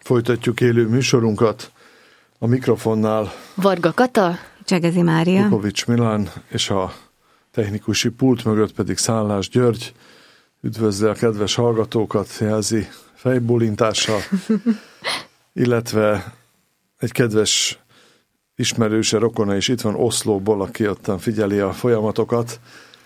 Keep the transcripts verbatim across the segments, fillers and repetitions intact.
Folytatjuk élő műsorunkat. A mikrofonnál Varga Kata, Csegezi Mária, Lukovics Milán, és a technikusi pult mögött pedig Szállás György. Üdvözli a kedves hallgatókat, jelzi fejbólintással, illetve egy kedves ismerőse, rokona is itt van Oszlóból, aki ottan figyeli a folyamatokat,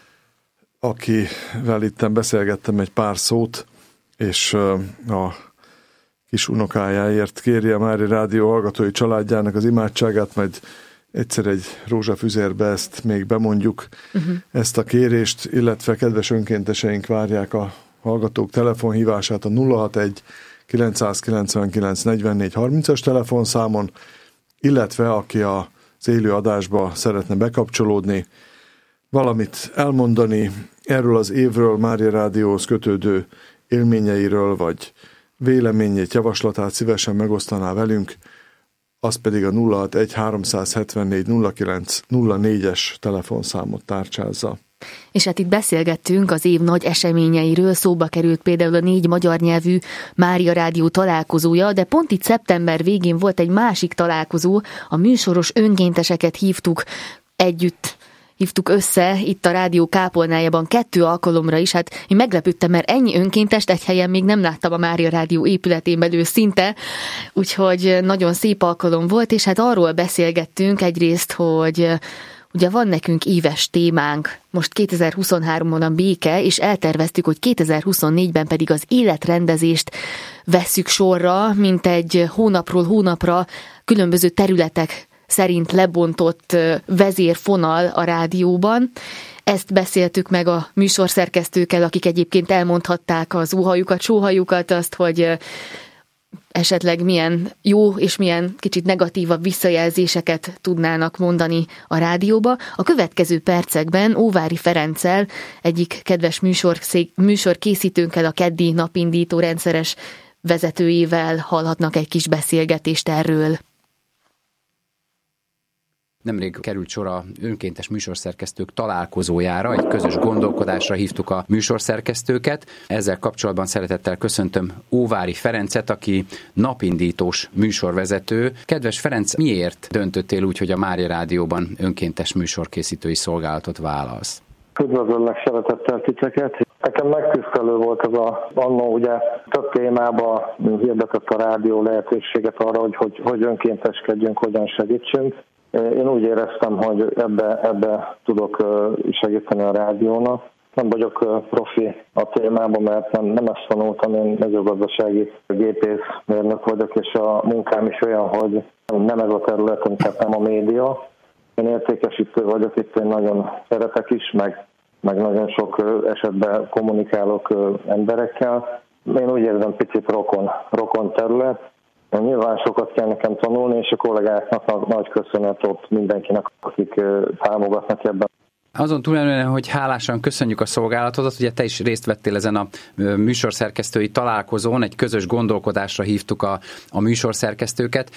akivel itten beszélgettem egy pár szót, és a kis unokájáért kéri a Mária Rádió hallgatói családjának az imádságát, majd egyszer egy rózsafüzérbe ezt még bemondjuk, uh-huh. ezt a kérést, illetve kedves önkénteseink várják a hallgatók telefonhívását a nulla hatvanegy kilencszázkilencvenkilenc negyvennégy harmincas telefonszámon, illetve aki az élő adásba szeretne bekapcsolódni, valamit elmondani erről az évről, Mária Rádióhoz kötődő élményeiről, vagy véleményét, javaslatát szívesen megosztaná velünk, az pedig a nulla hatvanegy háromszázhetvennégy nulla kilenc nulla négyes telefonszámot tárcsázza. És hát itt beszélgettünk az év nagy eseményeiről, szóba került például a négy magyar nyelvű Mária Rádió találkozója, de pont itt szeptember végén volt egy másik találkozó, a műsoros önkénteseket hívtuk együtt, hívtuk össze itt a rádió kápolnájában kettő alkalomra is. Hát én meglepődtem, mert ennyi önkéntest egy helyen még nem láttam a Mária Rádió épületén belül szinte, úgyhogy nagyon szép alkalom volt, és hát arról beszélgettünk egyrészt, hogy ugye van nekünk éves témánk, most kétezer-huszonháromban a béke, és elterveztük, hogy kétezer-huszonnégyben pedig az életrendezést vesszük sorra, mint egy hónapról hónapra különböző területek szerint lebontott vezérfonal a rádióban. Ezt beszéltük meg a műsorszerkesztőkkel, akik egyébként elmondhatták az óhajukat, sóhajukat, azt, hogy esetleg milyen jó és milyen kicsit negatívabb visszajelzéseket tudnának mondani a rádióba. A következő percekben Óvári Ferenccel, egyik kedves műsor, műsorkészítőnkkel, a keddi napindító rendszeres vezetőjével hallhatnak egy kis beszélgetést erről. Nemrég került sor a önkéntes műsorszerkesztők találkozójára, egy közös gondolkodásra hívtuk a műsorszerkesztőket. Ezzel kapcsolatban szeretettel köszöntöm Óvári Ferencet, aki napindítós műsorvezető. Kedves Ferenc, miért döntöttél úgy, hogy a Mária Rádióban önkéntes műsorkészítői szolgálatot vállalsz? Üdvözöllek szeretettel titeket. Nekem megtisztelő volt ez a annó, ugye több témában hirdetett a rádió lehetőséget arra, hogy, hogy, hogy önkénteskedjünk, hogyan segítsünk. Én úgy éreztem, hogy ebbe, ebbe tudok segíteni a rádiónak. Nem vagyok profi a témában, mert nem, nem ezt tanultam, én mezőgazdasági gépészmérnök vagyok, és a munkám is olyan, hogy nem ez a területem, tehát nem a média. Én értékesítő vagyok, itt én nagyon szeretek is, meg, meg nagyon sok esetben kommunikálok emberekkel. Én úgy érzem, picit rokon, rokon terület. Nyilván sokat kell nekem tanulni, és a kollégáknak nagy köszönet ott mindenkinek, akik támogatnak ebben. Azon túlmenően, hogy hálásan köszönjük a szolgálatodat, ugye te is részt vettél ezen a műsorszerkesztői találkozón, egy közös gondolkodásra hívtuk a, a műsorszerkesztőket.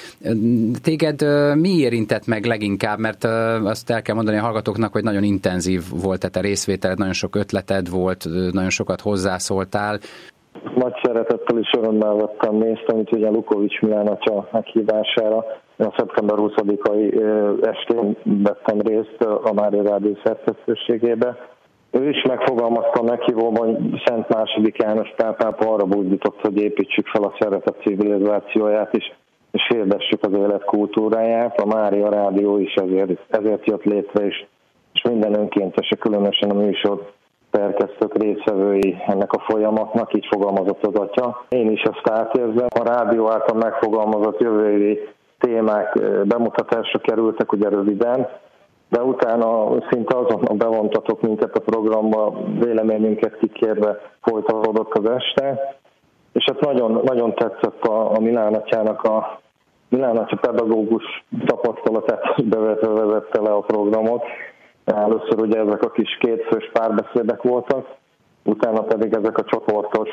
Téged mi érintett meg leginkább, mert azt el kell mondani a hallgatóknak, hogy nagyon intenzív volt a te részvételed, nagyon sok ötleted volt, nagyon sokat hozzászóltál. Nagy szeretettel is örömmel vettem részt, amit ugye Lukovics Milán atya meghívására. A szeptember huszadikai estén vettem részt a Mária Rádió szerkesztőségébe. Ő is megfogalmazta a meghívóban, hogy Szent második János Pál pápa arra buzdított, hogy építsük fel a szeretet civilizációját is, és hirdessük az élet kultúráját. A Mária Rádió is ezért, ezért jött létre, és, és minden önkéntese, különösen a műsor szerkesztők részvevői ennek a folyamatnak, így fogalmazott az atya. Én is ezt átérzem. A rádió által megfogalmazott jövői témák bemutatásra kerültek ugye röviden, de utána szinte azonnal bevontatok minket a programba, véleményünket kikérve folytatódott az este, és hát nagyon, nagyon tetszett a, a Milán atyának a Milán atya pedagógus tapasztalatát bevetve vezette le a programot. Először ugye ezek a kis kétfős párbeszédek voltak, utána pedig ezek a csoportos,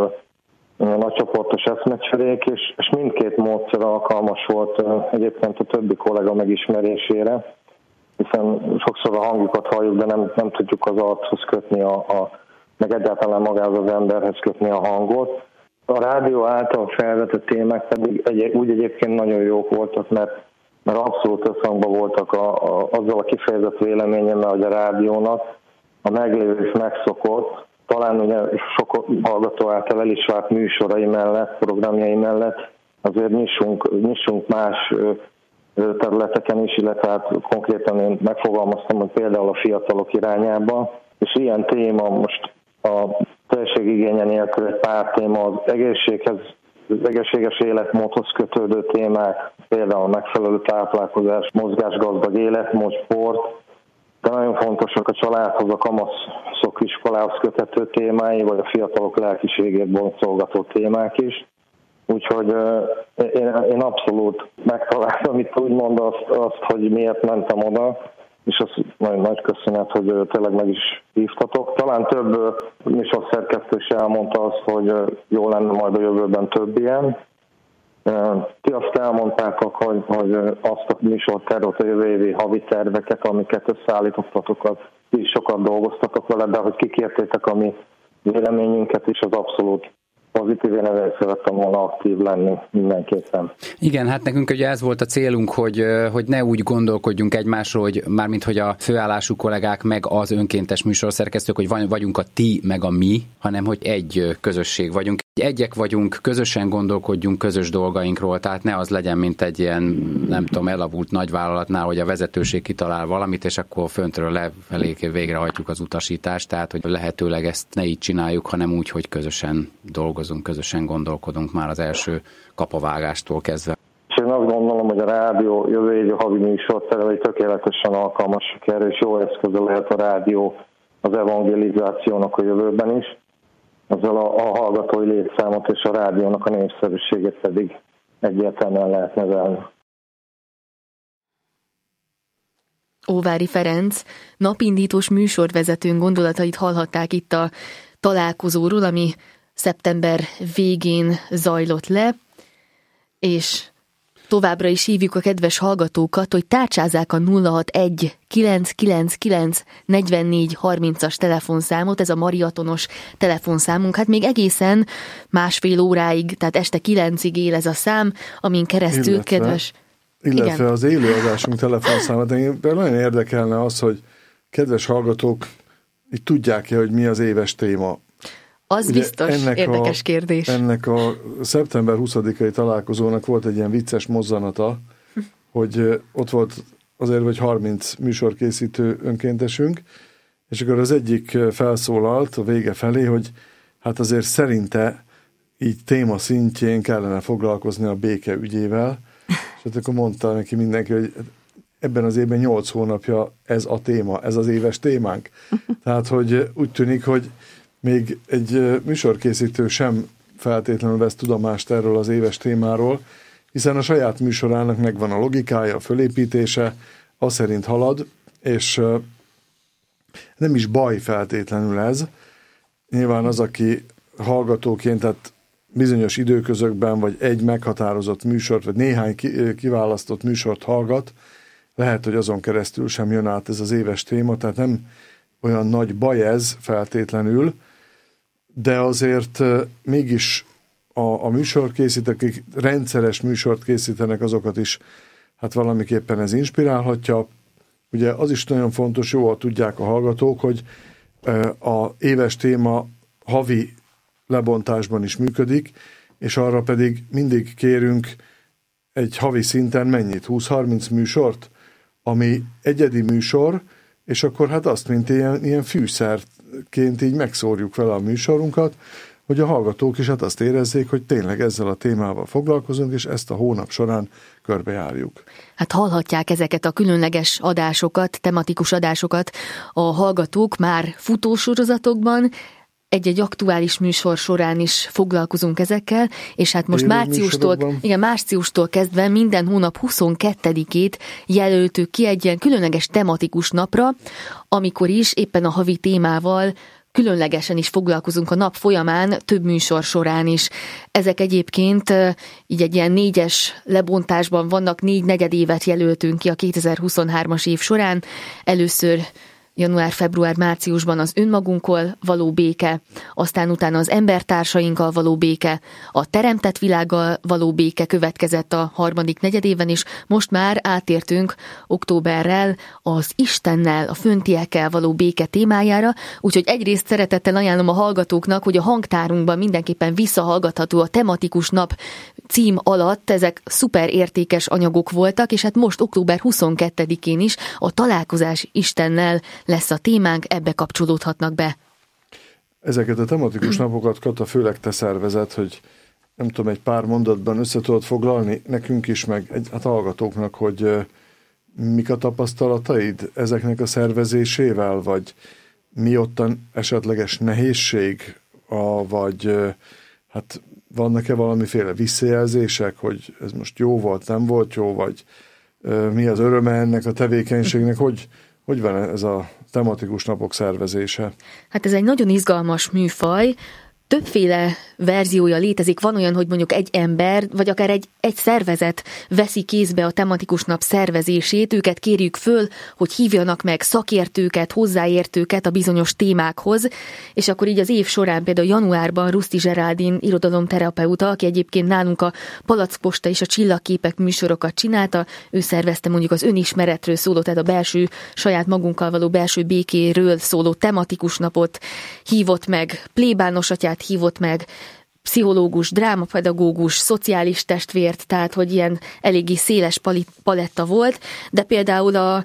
nagycsoportos eszmecserék, és, és mindkét módszer alkalmas volt egyébként a többi kollega megismerésére, hiszen sokszor a hangjukat halljuk, de nem, nem tudjuk az archoz kötni, a, a, meg egyáltalán magához az emberhez kötni a hangot. A rádió által felvetett témák pedig egy, úgy egyébként nagyon jók voltak, mert, mert abszolút összhangban voltak a, a, azzal a kifejezett véleményemmel, hogy a rádiónak a meglévő és megszokott, talán ugye sok hallgató által el is várt műsorai mellett, programjai mellett azért nyissunk, nyissunk más területeken is, illetve hát konkrétan én megfogalmaztam, hogy például a fiatalok irányába, és ilyen téma most a teljességigénye nélkül egy pár téma az egészséghez, az egészséges életmódhoz kötődő témák, például megfelelő táplálkozás, mozgásgazdag életmód, sport, de nagyon fontosak a családhoz, a kamaszok iskolához köthető témái, vagy a fiatalok lelkiségét boncolgató témák is. Úgyhogy én, én abszolút megtaláltam itt úgymond azt, azt, hogy miért mentem oda, és az nagyon nagy köszönet, hogy tényleg meg is hívtatok. Talán több műsorszerkesztő is elmondta azt, hogy jó lenne majd a jövőben több ilyen. Ti azt elmondtátok, hogy, hogy azt a műsortervet, a jövő évi havi terveket, amiket összeállítottatok, ti is sokat dolgoztatok vele, de hogy kikértétek a mi véleményünket is, az abszolút pozitív, én ezzel szerettem volna aktív lenni mindenképpen. Igen, hát nekünk ugye ez volt a célunk, hogy, hogy ne úgy gondolkodjunk egymásról, hogy mármint, hogy a főállású kollégák meg az önkéntes műsorszerkesztők, hogy vagyunk a ti meg a mi, hanem hogy egy közösség vagyunk. Egyek vagyunk, közösen gondolkodjunk közös dolgainkról, tehát ne az legyen, mint egy ilyen, nem tudom, elavult nagyvállalatnál, hogy a vezetőség kitalál valamit, és akkor föntről lefelé végrehajtjuk az utasítást, tehát hogy lehetőleg ezt ne így csináljuk, hanem úgy, hogy közösen dolgozunk, közösen gondolkodunk már az első kapavágástól kezdve. És én azt gondolom, hogy a rádió jövő évi havi műsortervei tökéletesen alkalmasak erre, és jó eszköze lehet a rádió az evangelizációnak a jövőben is. Ezzel a, a hallgatói létszámot és a rádiónak a népszerűségét pedig egyértelműen lehet növelni. Óvári Ferenc, napindítós műsorvezetőn gondolatait hallhatták itt a találkozóról, ami szeptember végén zajlott le, és továbbra is hívjuk a kedves hallgatókat, hogy tárcsázzák a nulla hatvanegy kilenc kilenc kilenc negyvennégy harmincas telefonszámot, ez a mariatonos telefonszámunk. Hát még egészen másfél óráig, tehát este kilencig él ez a szám, amin keresztül, illetve, kedves... Illetve igen. Az élőadásunk telefonszáma, de nagyon érdekelne az, hogy kedves hallgatók így tudják-e, hogy mi az éves téma. Az ugye biztos érdekes a, kérdés. Ennek a szeptember huszadikai találkozónak volt egy ilyen vicces mozzanata, hogy ott volt azért, hogy harminc műsorkészítő önkéntesünk, és akkor az egyik felszólalt a vége felé, hogy hát azért szerinte így téma szintjén kellene foglalkozni a béke ügyével, és akkor mondta neki mindenki, hogy ebben az évben nyolc hónapja ez a téma, ez az éves témánk. Tehát, hogy úgy tűnik, hogy még egy műsorkészítő sem feltétlenül vesz tudomást erről az éves témáról, hiszen a saját műsorának megvan a logikája, a fölépítése, az szerint halad, és nem is baj feltétlenül ez. Nyilván az, aki hallgatóként, tehát bizonyos időközökben, vagy egy meghatározott műsort, vagy néhány kiválasztott műsort hallgat, lehet, hogy azon keresztül sem jön át ez az éves téma, tehát nem olyan nagy baj ez feltétlenül, de azért mégis a, a műsorkészítők, akik rendszeres műsort készítenek, azokat is hát valamiképpen ez inspirálhatja. Ugye az is nagyon fontos, jól tudják a hallgatók, hogy a éves téma havi lebontásban is működik, és arra pedig mindig kérünk egy havi szinten mennyit? húsz-harminc műsort, ami egyedi műsor, és akkor hát azt, mint ilyen, ilyen fűszerként így megszórjuk vele a műsorunkat, hogy a hallgatók is hát azt érezzék, hogy tényleg ezzel a témával foglalkozunk, és ezt a hónap során körbejárjuk. Hát hallhatják ezeket a különleges adásokat, tematikus adásokat a hallgatók már futósorozatokban, egy-egy aktuális műsor során is foglalkozunk ezekkel, és hát most márciustól, igen, márciustól kezdve minden hónap huszonkettedikét jelöltük ki egy ilyen különleges tematikus napra, amikor is éppen a havi témával különlegesen is foglalkozunk a nap folyamán, több műsor során is. Ezek egyébként így egy ilyen négyes lebontásban vannak, négy negyedévet jelöltünk ki a kétezer-huszonhármas év során. Először január-február-márciusban az önmagunkkal való béke, aztán utána az embertársainkkal való béke, a teremtett világgal való béke következett a harmadik negyedében is, most már átértünk októberrel az Istennel, a föntiekkel való béke témájára, úgyhogy egyrészt szeretettel ajánlom a hallgatóknak, hogy a hangtárunkban mindenképpen visszahallgatható a tematikus nap cím alatt, ezek szuper értékes anyagok voltak, és hát most október huszonkettedikén is a találkozás Istennel lesz a témánk, ebbe kapcsolódhatnak be. Ezeket a tematikus napokat, Kata, főleg te szervezed, hogy nem tudom, egy pár mondatban össze tudod foglalni nekünk is, meg egy, hát hallgatóknak, hogy uh, mik a tapasztalataid ezeknek a szervezésével, vagy mi ottan esetleges nehézség, a, vagy uh, hát vannak-e valamiféle visszajelzések, hogy ez most jó volt, nem volt jó, vagy uh, mi az öröme ennek a tevékenységnek, hogy Hogy van ez a tematikus napok szervezése? Hát ez egy nagyon izgalmas műfaj, többféle verziója létezik. Van olyan, hogy mondjuk egy ember, vagy akár egy, egy szervezet veszi kézbe a tematikus nap szervezését, őket kérjük föl, hogy hívjanak meg szakértőket, hozzáértőket a bizonyos témákhoz, és akkor így az év során például januárban Ruszti Zseráldin irodalomterapeuta, aki egyébként nálunk a Palackposta és a Csillagképek műsorokat csinálta, ő szervezte mondjuk az önismeretről szóló, tehát a belső, saját magunkkal való belső békéről szóló tematikus napot, hívott meg plébános atyát, hívott meg pszichológus, drámapedagógus, szociális testvért, tehát hogy ilyen eléggé széles paletta volt, de például a,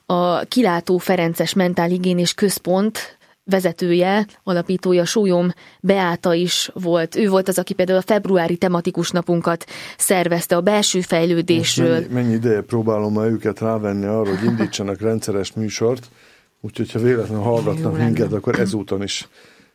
a Kilátó Ferences Mentálhigiénés Központ vezetője, alapítója, Sólyom Beáta is volt. Ő volt az, aki például a februári tematikus napunkat szervezte a belső fejlődésről. Mennyi, mennyi ideje próbálom már őket rávenni arra, hogy indítsanak rendszeres műsort, úgyhogy ha véletlenül hallgatnak Jó minket, lenne. Akkor ezúton is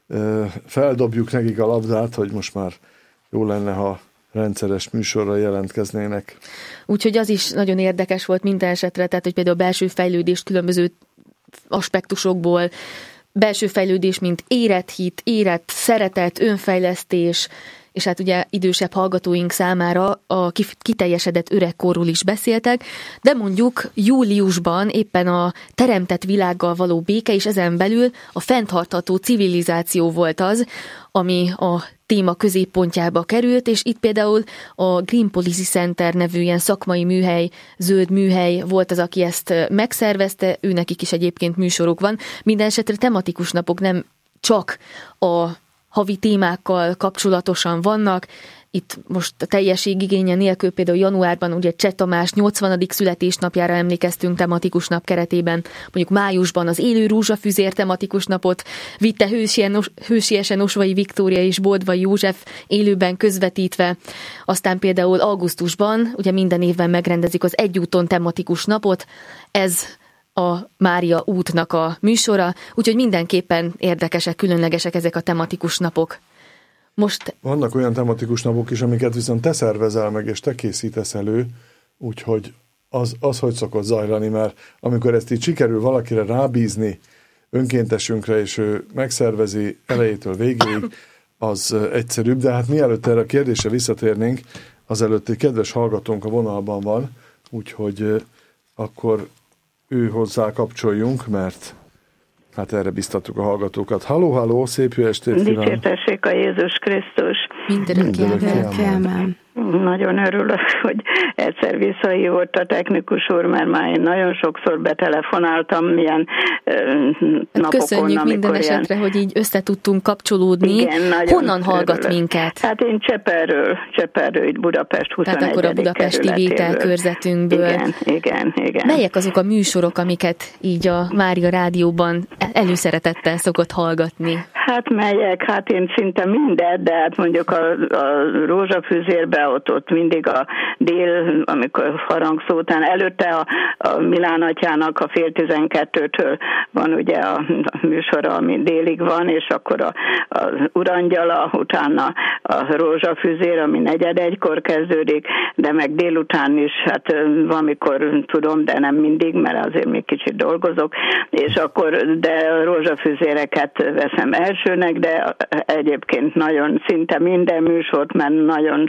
feldobjuk nekik a labdát, hogy most már jó lenne, ha rendszeres műsorra jelentkeznének. Úgyhogy az is nagyon érdekes volt minden esetre, tehát hogy például a belső fejlődés különböző aspektusokból, belső fejlődés, mint érett-hit, érett, szeretet, önfejlesztés, és hát ugye idősebb hallgatóink számára a kiteljesedett öregkorról is beszéltek, de mondjuk júliusban éppen a teremtett világgal való béke, és ezen belül a fenntartható civilizáció volt az, ami a téma középpontjába került, és itt például a Green Policy Center nevű ilyen szakmai műhely, zöld műhely volt az, aki ezt megszervezte, őnekik is egyébként műsoruk van. Minden esetre tematikus napok nem csak a havi témákkal kapcsolatosan vannak. Itt most a teljesség igénye nélkül például januárban ugye Cseh Tamás nyolcvanadik születésnapjára emlékeztünk tematikus nap keretében. Mondjuk májusban az Élő Rózsafüzér tematikus napot vitte hősien, hősiesen Osvai Viktória és Boldvai József élőben közvetítve. Aztán például augusztusban ugye minden évben megrendezik az Egyúton tematikus napot. Ez a Mária útnak a műsora, úgyhogy mindenképpen érdekesek, különlegesek ezek a tematikus napok. Most... Vannak olyan tematikus napok is, amiket viszont te szervezel meg, és te készítesz elő, úgyhogy az, az hogy szokott zajlani, mert amikor ezt így sikerül valakire rábízni önkéntesünkre, és ő megszervezi elejétől végéig, az egyszerűbb, de hát mielőtt erre a kérdésre visszatérnénk, azelőtt egy kedves hallgatónk a vonalban van, úgyhogy akkor ő hozzá kapcsoljunk, mert hát erre biztattuk a hallgatókat. Halló, halló, szép jó estét kívánok! Dicsértessék a Jézus Krisztus! Mindenki Nagyon örülök, hogy egyszer visszahívott a technikus úr, mert már én nagyon sokszor betelefonáltam milyen napokon. Köszönjük minden esetre, hogy így össze tudtunk kapcsolódni. Igen, honnan hallgat örülök. Minket? Hát én Cseperről, Cseperről, itt Budapest huszonegyedik Tehát akkor a budapesti vételkörzetünkből. Igen, igen, igen. Melyek azok a műsorok, amiket így a Mária Rádióban előszeretettel szokott hallgatni? Hát melyek? Hát én szinte mindet, de hát mondjuk a, a Rózsafűzérbe ott, ott mindig a dél, amikor harangszó után, előtte a, a Milán atyának a fél tizenkettőtől van ugye a, a műsora, ami délig van, és akkor a, a Urangyala, utána a Rózsafűzér, ami negyed egykor kezdődik, de meg délután is, hát valamikor tudom, de nem mindig, mert azért még kicsit dolgozok, és akkor, de a rózsafűzéreket veszem elsőnek, de egyébként nagyon szinte minden műsort, mert nagyon sok-sok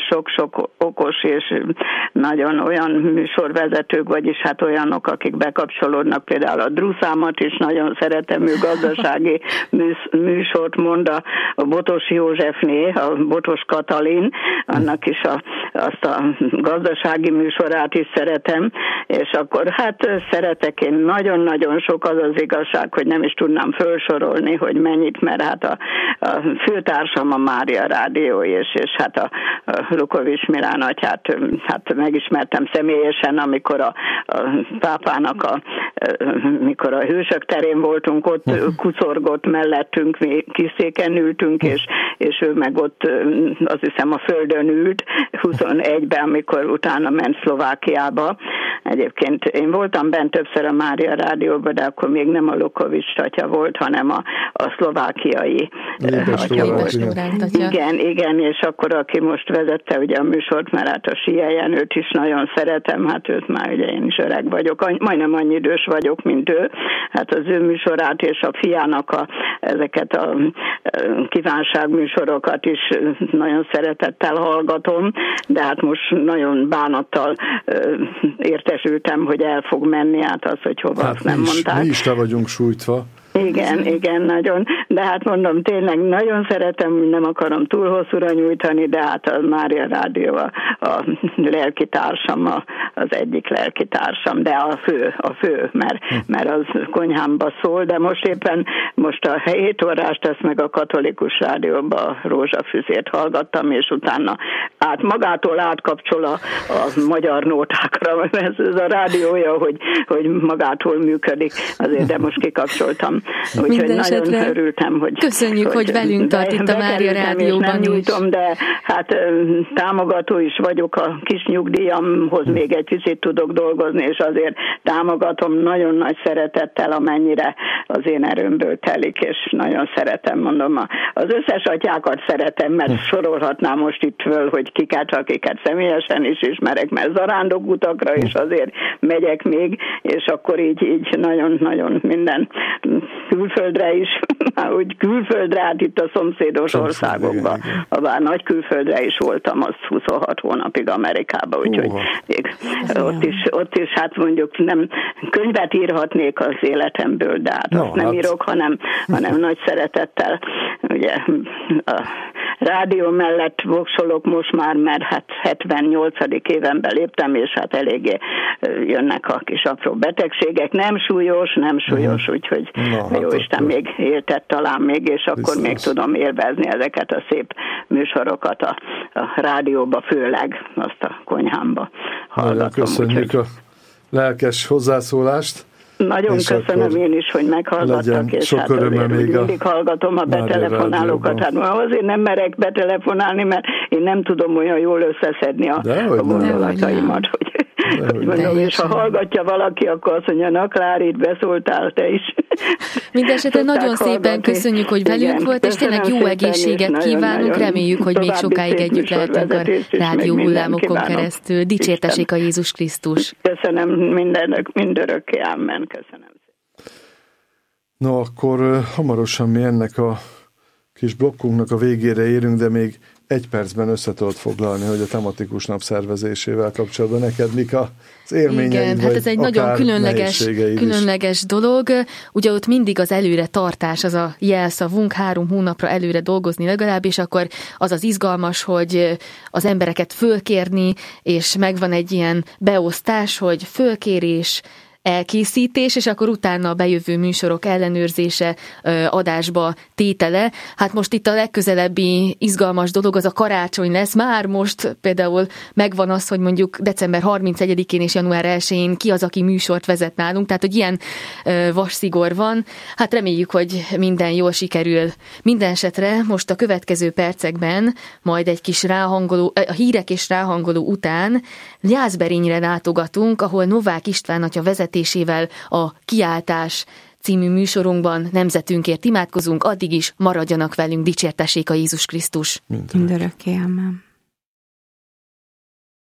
okos és nagyon olyan műsorvezetők, vagyis hát olyanok, akik bekapcsolódnak, például a Druszámat is nagyon szeretem, ő gazdasági műsort mond, a, a Botos Józsefné, a Botos Katalin, annak is a, azt a gazdasági műsorát is szeretem, és akkor hát szeretek én nagyon-nagyon sok, az az igazság, hogy nem is tudnám felsorolni, hogy mennyit, mert hát a, a főtársam a Mária Rádió, és, és hát a, a Lukovics Milán atyát hát megismertem személyesen, amikor a, a pápának a, mikor a Hősök terén voltunk, ott kucorgott mellettünk, mi kiszéken ültünk, és, és ő meg ott azt hiszem a földön ült, huszonegyben, amikor utána ment Szlovákiába. Egyébként én voltam bent többször a Mária Rádióban, de akkor még nem a Lukovics atya volt, hanem a, a szlovákiai atya volt. Igen, igen, és akkor aki most vezette ugye a műsort, mert hát a Sia Jenőt is nagyon szeretem, hát őt már ugye én is öreg vagyok, majdnem annyi idős vagyok, mint ő. Hát az ő műsorát és a fiának a, ezeket a kívánságműsorokat is nagyon szeretettel hallgatom, de hát most nagyon bánattal értesültem, hogy el fog menni, hát az, hogy hova, hát azt nem mi is, mondták. Mi is le vagyunk sújtva. Igen, igen, nagyon. De hát mondom, tényleg nagyon szeretem, nem akarom túl hosszúra nyújtani, de hát a Mária Rádió a, a lelkitársam, a, az egyik lelkitársam, de a fő, a fő, mert, mert az konyhámba szól, de most éppen most a hét órást ezt meg a Katolikus Rádióba a Rózsafüzért hallgattam, és utána át magától átkapcsol a, a magyar nótákra, ez, ez a rádiója, hogy, hogy magától működik, azért, de most kikapcsoltam. Úgyhogy nagyon örültem, hogy... Köszönjük, hogy, hogy velünk tart itt a Mária Rádióban nem nyújtom, de hát támogató is vagyok a kis nyugdíjamhoz, még egy kicsit tudok dolgozni, és azért támogatom nagyon nagy szeretettel, amennyire az én erőmből telik, és nagyon szeretem, mondom, az összes atyákat szeretem, mert sorolhatnám most itt föl, hogy kiket, akiket személyesen is ismerek, mert zarándokutakra is azért megyek még, és akkor így, így nagyon-nagyon minden külföldre is, úgy külföldre, hát itt a szomszédos országokban, ha bár nagy külföldre is voltam, az huszonhat hónapig Amerikában, úgyhogy még ott is, ott is, hát mondjuk nem könyvet írhatnék az életemből, de hát no, azt nem hát... írok, hanem, hanem nagy szeretettel, ugye a rádió mellett voksolok most már, mert hát hetvennyolcadik évenben léptem, és hát eléggé jönnek a kis apró betegségek, nem súlyos, nem súlyos, uh-huh. úgyhogy no, jó hát Isten akkor... még éltet talán még, és akkor biztos. Még tudom élvezni ezeket a szép műsorokat a, a rádióba, főleg azt a konyhámba hallgatom. Köszönjük úgyhogy... a lelkes hozzászólást. Nagyon és köszönöm én is, hogy meghallgattak, és hát azért mindig hallgatom a betelefonálókat. Hát azért nem merek betelefonálni, mert én nem tudom olyan jól összeszedni a, a gondolataimat, hogy, hogy mondom, és ha hallgatja valaki, akkor azt mondja, na Klárit, beszóltál te is. Mindenesetre nagyon szépen köszönjük, hogy velünk igen, volt, és tényleg jó egészséget kívánunk, reméljük, hogy még sokáig együtt lehetünk a rádió hullámokon keresztül. Dicsértessék a Jézus Krisztus. Köszönöm mindenök, mindörökké, amen. Köszönöm. No, akkor uh, hamarosan mi ennek a kis blokkunknak a végére érünk, de még egy percben össze tudod foglalni, hogy a tematikus nap szervezésével kapcsolatban neked mik az élményeid, igen, hát ez egy nagyon különleges, különleges dolog. Ugye ott mindig az előre tartás, az a jelszavunk, három hónapra előre dolgozni legalább, és akkor az az izgalmas, hogy az embereket fölkérni, és megvan egy ilyen beosztás, hogy fölkérés, elkészítés, és akkor utána a bejövő műsorok ellenőrzése, adásba tétele. Hát most itt a legközelebbi izgalmas dolog az a karácsony lesz. Már most például megvan az, hogy mondjuk december harmincegyedikén és január elsején ki az, aki műsort vezet nálunk, tehát hogy ilyen vasszigor van. Hát reméljük, hogy minden jól sikerül. Minden esetre most a következő percekben majd egy kis ráhangoló, a hírek és ráhangoló után Jászberényre látogatunk, ahol Novák István atya vezetésével a Kiáltás című műsorunkban nemzetünkért imádkozunk, addig is maradjanak velünk, dicsértessék a Jézus Krisztus. Mindörökké, amen.